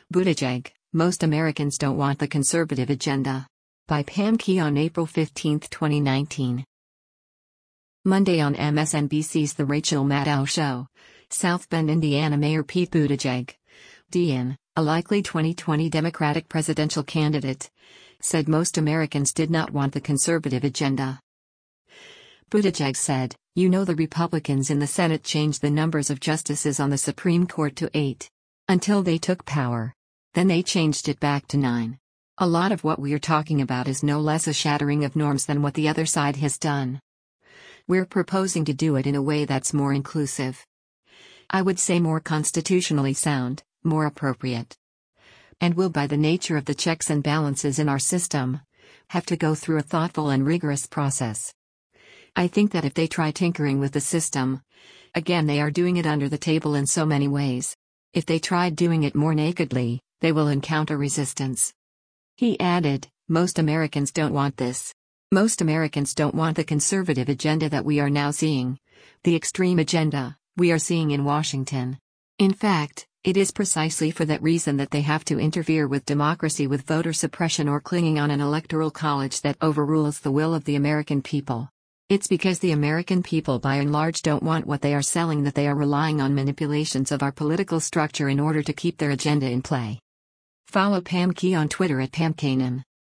Buttigieg, most Americans don't want the conservative agenda. By Pam Key on April 15, 2019. Monday on MSNBC's The Rachel Maddow Show, South Bend, Indiana Mayor Pete Buttigieg, DN, a likely 2020 Democratic presidential candidate, said most Americans did not want the conservative agenda. Buttigieg said, "You know, the Republicans in the Senate changed the numbers of justices on the Supreme Court to 8. Until they took power. Then they changed it back to 9. A lot of what we're talking about is no less a shattering of norms than what the other side has done. We're proposing to do it in a way that's more inclusive. I would say more constitutionally sound, more appropriate. And will, by the nature of the checks and balances in our system, have to go through a thoughtful and rigorous process. I think that if they try tinkering with the system, again, they are doing it under the table in so many ways. If they tried doing it more nakedly, they will encounter resistance." He added, "Most Americans don't want this. Most Americans don't want the conservative agenda that we are now seeing, the extreme agenda we are seeing in Washington. In fact, it is precisely for that reason that they have to interfere with democracy with voter suppression or clinging on an electoral college that overrules the will of the American people. It's because the American people by and large don't want what they are selling that they are relying on manipulations of our political structure in order to keep their agenda in play." Follow Pam Key on Twitter at PamKanan.